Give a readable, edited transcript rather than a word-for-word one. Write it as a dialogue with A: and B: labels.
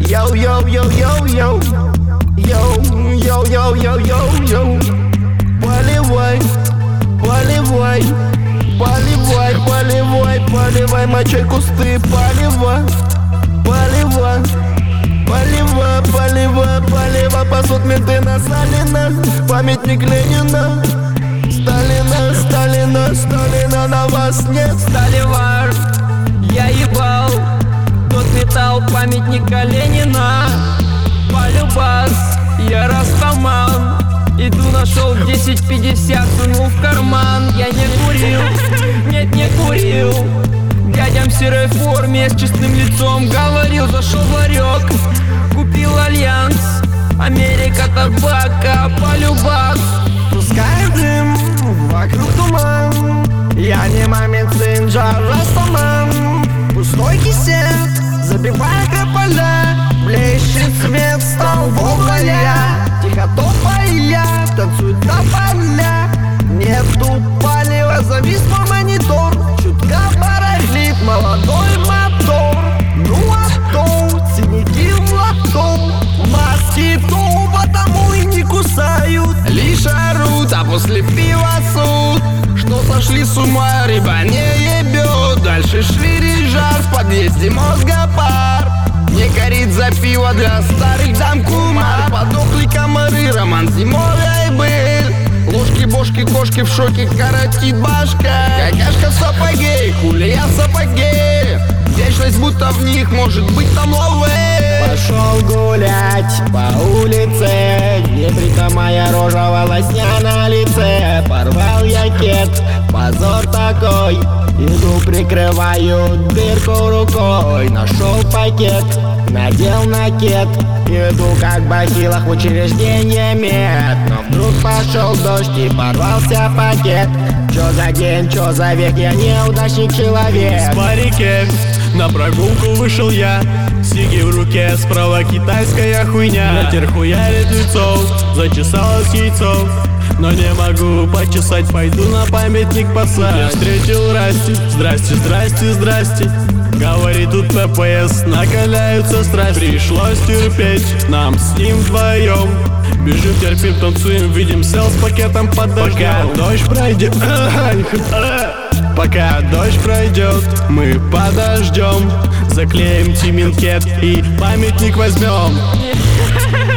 A: Йоу-йоу-йоу-йоу-йоу. Йоу-йоу-йоу-йоу-йоу-йоу. Поливай, поливай, поливай, поливай, поливай мочой кусты, поливай, поливай, поливай, поливай, поливай. Пасут менты на Сталина, памятник Ленина. Сталина, Сталина, Сталина, на вас нет.
B: Сталивар, я ебал тот металл памятника Ленина. Полюбас, я растаман. Иду, нашел 10-50, сунул в карман. Я не курил, нет, не курил. Дядям в серой форме с честным лицом говорил: зашел в ларек, купил альянс, Америка, табака, полюбас.
A: Пускай дым, вокруг туман. Я не мамин сын, Растаман. Пустой кисет, забивая поля. Блещет свет столбов ноля. Тихо топая, танцует тополя. Нету палева, завис мой монитор. Чутка барахлит молодой мотор. Ну а то, синяки в лото. Маски то, потому и не кусают.
B: Лишь орут, а после пива суд. Что сошли с ума, рыба не ебет. Дальше шире жар, в подъезде мозга пар. Не горит за пиво для старых дам кумар. Подохли комары, роман зимой ай был. Ложки-бошки, кошки в шоке, коротит башка. Какашка в сапоге, хули я в сапоге. Вечность будто в них, может быть там ловы.
A: Пошел гулять по улице, небрита моя рожа, волосня на лице. Порвал я кет, позор такой. Иду, прикрываю дырку рукой. Нашел пакет, надел накед. Иду как бахилах в учреждение мед. Но вдруг пошел дождь и порвался пакет. Чё за день, чё за век, я неудачник человек.
C: С парике на прогулку вышел я. Сиги в руке, справа китайская хуйня. Ветер хуярит лицо, зачесалось яйцо. Но не могу почесать, пойду на памятник посадь. Я встретил Расти, здрасте, здрасте, здрасте. Говорит, тут ППС, накаляются страсти. Пришлось терпеть, нам с ним вдвоем. Бежим, терпим, танцуем, видим сел с пакетом под дождем. Пока дождь пройдет, пока дождь пройдет, мы подождем. Заклеим тиминкет и памятник возьмем.